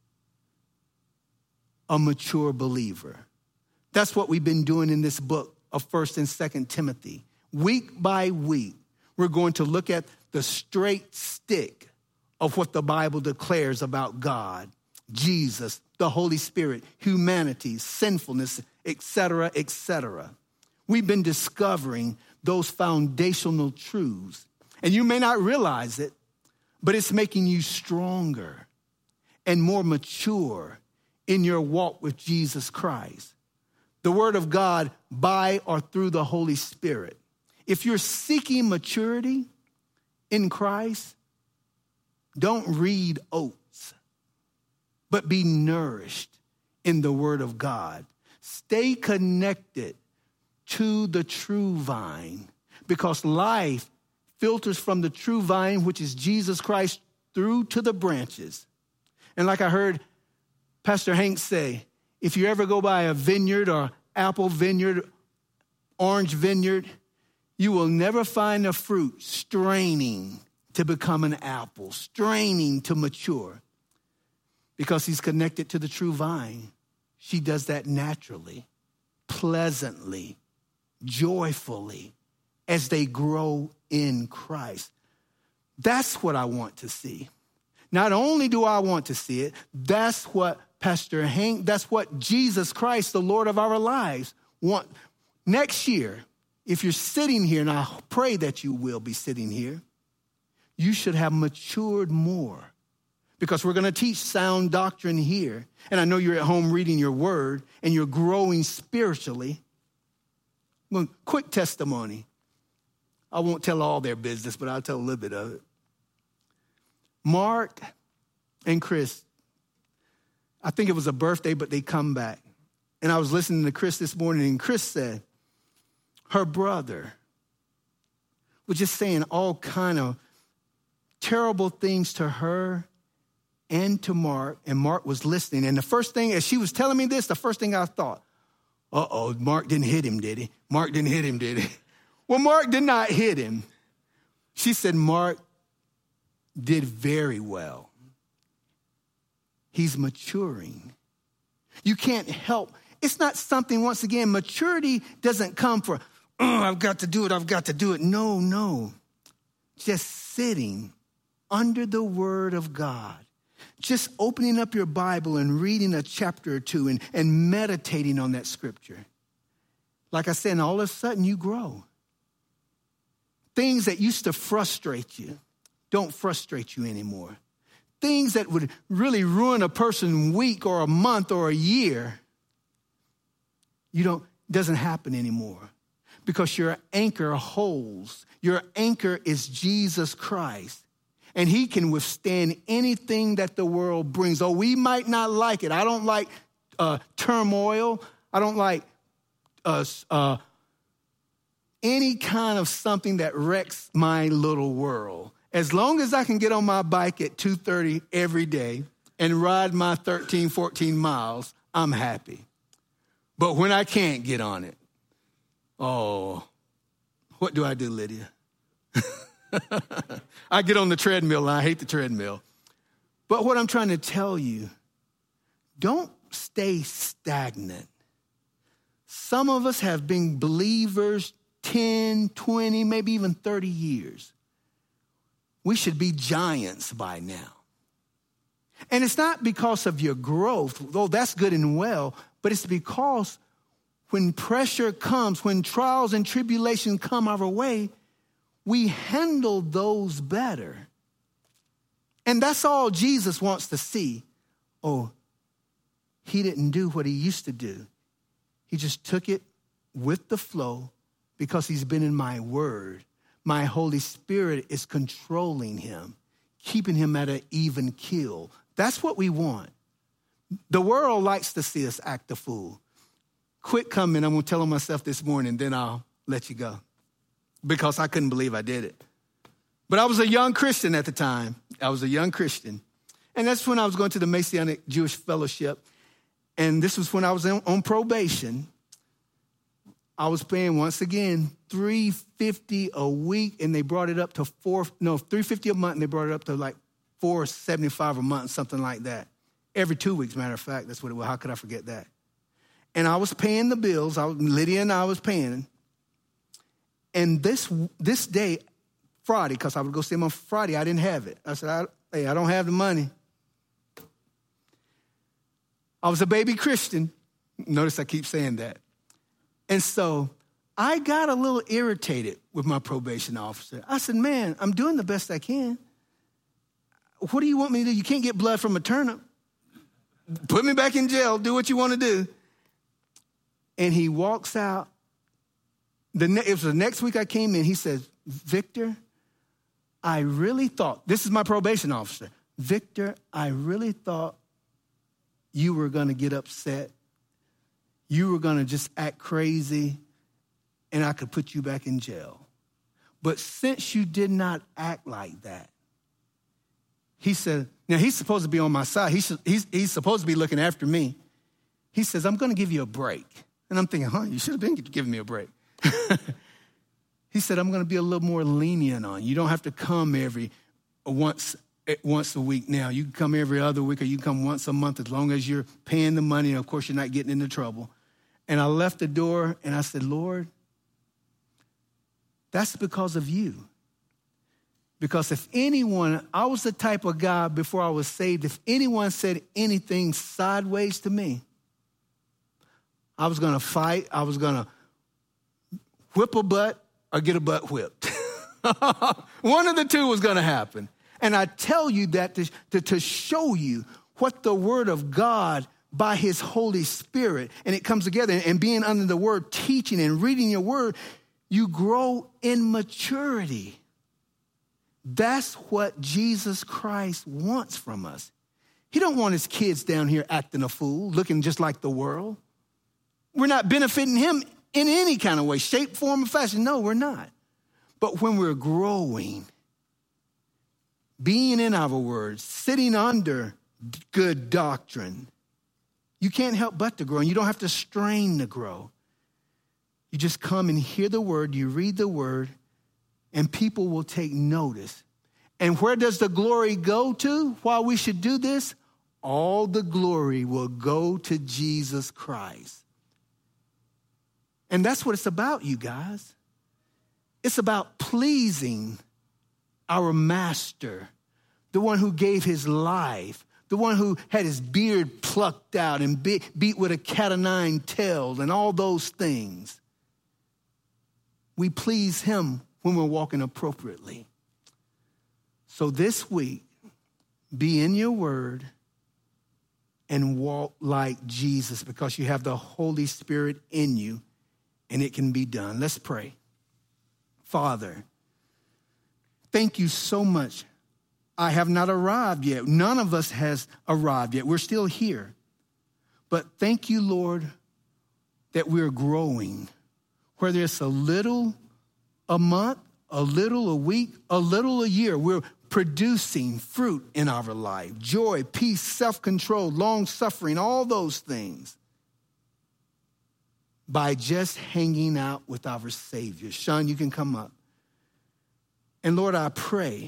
A mature believer. That's what we've been doing in this book of 1st and 2nd Timothy. Week by week, we're going to look at the straight stick of what the Bible declares about God, Jesus, the Holy Spirit, humanity, sinfulness, etc., etc. We've been discovering those foundational truths. And you may not realize it, but it's making you stronger and more mature in your walk with Jesus Christ. The word of God by or through the Holy Spirit. If you're seeking maturity in Christ, don't read oats, but be nourished in the word of God. Stay connected to the true vine, because life filters from the true vine, which is Jesus Christ, through to the branches. And like I heard Pastor Hank say, if you ever go by a vineyard or apple vineyard, orange vineyard, you will never find a fruit straining to become an apple, straining to mature, because he's connected to the true vine. she does that naturally, pleasantly, joyfully, as they grow in Christ. That's what I want to see. Not only do I want to see it, that's what Pastor Hank, that's what Jesus Christ, the Lord of our lives, want. Next year, if you're sitting here, and I pray that you will be sitting here, you should have matured more, because we're going to teach sound doctrine here. And I know you're at home reading your word and you're growing spiritually. Well, quick testimony. I won't tell all their business, but I'll tell a little bit of it. Mark and Chris, I think it was a birthday, but they come back. And I was listening to Chris this morning, and Chris said her brother was just saying all kind of terrible things to her and to Mark, and Mark was listening. And the first thing, as she was telling me this, the first thing I thought, Mark didn't hit him, did he? Mark didn't hit him, did he? Well, Mark did not hit him. She said Mark did very well. He's maturing. You can't help. It's not something, once again, maturity doesn't come for, I've got to do it. No. Just sitting under the word of God. Just opening up your Bible and reading a chapter or two and meditating on that scripture. Like I said, and all of a sudden you grow. Things that used to frustrate you don't frustrate you anymore. Things that would really ruin a person's week or a month or a year, doesn't happen anymore, because your anchor holds. Your anchor is Jesus Christ. And he can withstand anything that the world brings. Oh, we might not like it. I don't like turmoil. I don't like any kind of something that wrecks my little world. As long as I can get on my bike at 2:30 every day and ride my 13, 14 miles, I'm happy. But when I can't get on it, what do I do, Lydia? I get on the treadmill, and I hate the treadmill. But what I'm trying to tell you, don't stay stagnant. Some of us have been believers 10, 20, maybe even 30 years. We should be giants by now. And it's not because of your growth, though that's good and well, but it's because when pressure comes, when trials and tribulations come our way, we handle those better. And that's all Jesus wants to see. Oh, he didn't do what he used to do. He just took it with the flow because he's been in my word. My Holy Spirit is controlling him, keeping him at an even keel. That's what we want. The world likes to see us act a fool. Quick comment, I'm going to tell myself this morning, then I'll let you go, because I couldn't believe I did it. But I was a young Christian at the time. I was a young Christian. And that's when I was going to the Messianic Jewish Fellowship. And this was when I was on probation. I was paying, once again, $350 a week, and they brought it up to $350 a month, and they brought it up to like $475 a month, something like that. Every 2 weeks, matter of fact, that's what it was. How could I forget that? And I was paying the bills. Lydia and I was paying. And this day, Friday, because I would go see him on Friday, I didn't have it. I said, I don't have the money. I was a baby Christian. Notice I keep saying that. And so I got a little irritated with my probation officer. I said, man, I'm doing the best I can. What do you want me to do? You can't get blood from a turnip. Put me back in jail. Do what you want to do. And he walks out. It was the next week I came in. He says, Victor, I really thought, this is my probation officer. Victor, I really thought you were going to get upset. You were going to just act crazy, and I could put you back in jail. But since you did not act like that, he said, now he's supposed to be on my side. He's supposed to be looking after me. He says, I'm going to give you a break. And I'm thinking, you should have been giving me a break. He said, I'm going to be a little more lenient on you. You don't have to come every once once a week now. You can come every other week, or you can come once a month as long as you're paying the money. And of course, you're not getting into trouble. And I left the door and I said, Lord, that's because of you. Because if anyone, I was the type of guy before I was saved, if anyone said anything sideways to me, I was going to fight. I was going to whip a butt or get a butt whipped. One of the two was going to happen. And I tell you that to show you what the Word of God by His Holy Spirit, and it comes together, and being under the Word, teaching and reading your Word, you grow in maturity. That's what Jesus Christ wants from us. He don't want His kids down here acting a fool, looking just like the world. We're not benefiting Him in any kind of way, shape, form, or fashion. No, we're not. But when we're growing, being in our Word, sitting under good doctrine, you can't help but to grow, and you don't have to strain to grow. You just come and hear the Word, you read the Word, and people will take notice. And where does the glory go to while we should do this? All the glory will go to Jesus Christ. And that's what it's about, you guys. It's about pleasing our Master, the one who gave His life, the one who had his beard plucked out and beat with a cat o' nine tails and all those things. We please Him when we're walking appropriately. So this week, be in your Word and walk like Jesus, because you have the Holy Spirit in you, and it can be done. Let's pray. Father, thank you so much. I have not arrived yet. None of us has arrived yet. We're still here. But thank you, Lord, that we're growing. Whether it's a little a month, a little a week, a little a year, we're producing fruit in our life. Joy, peace, self-control, long-suffering, all those things. By just hanging out with our Savior. Sean, you can come up. And Lord, I pray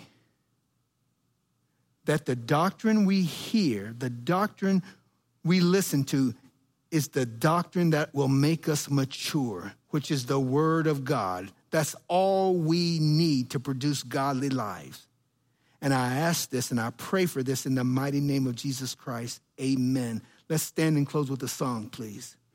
that the doctrine we hear, the doctrine we listen to, is the doctrine that will make us mature, which is the Word of God. That's all we need to produce godly lives. And I ask this and I pray for this in the mighty name of Jesus Christ. Amen. Let's stand and close with a song, please.